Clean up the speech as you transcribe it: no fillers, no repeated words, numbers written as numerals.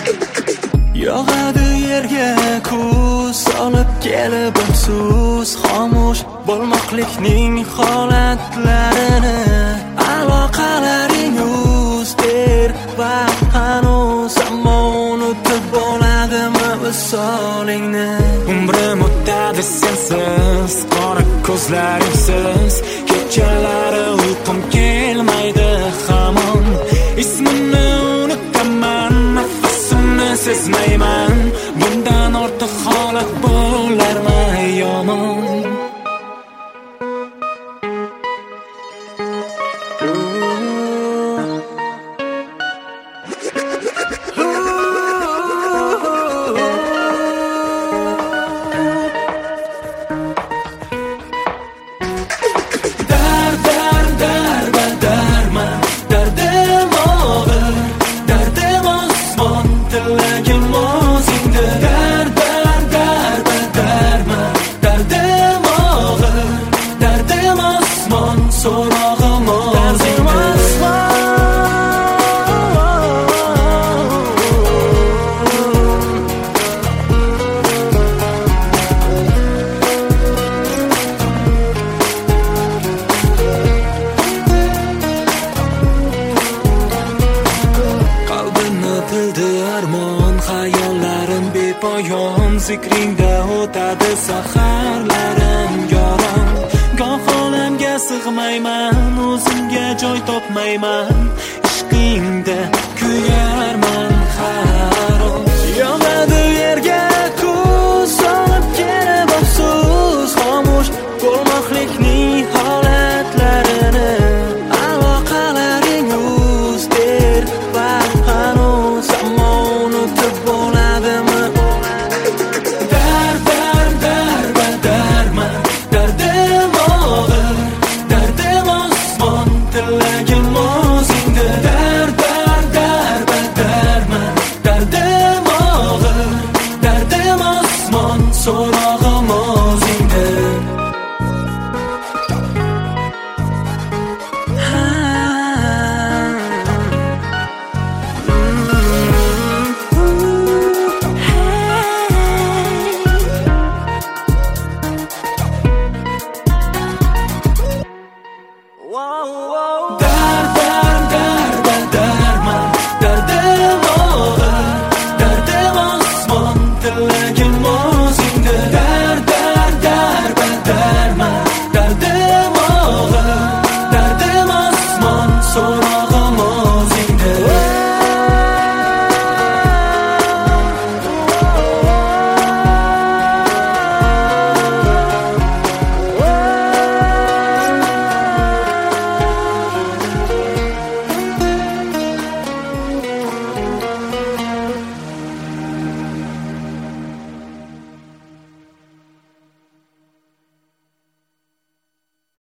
Yog'adi yerga kuz solib kelib unsiz xomush bo'lmoqlikning holatlarini aloqalaring yuz ber va hanuz ammo unutib bo'ladimi visolingni umrim o'tadi sensiz qora ko'zlaringsiz kechalari uyqum kelmaydi hamon ismimni unutaman nafasimni sezmayman bundan ortiq holat bo'larmi yomon zikringda o'tadi saharlarim yoron goh olamga sig'mayman o'zimga joy topmayman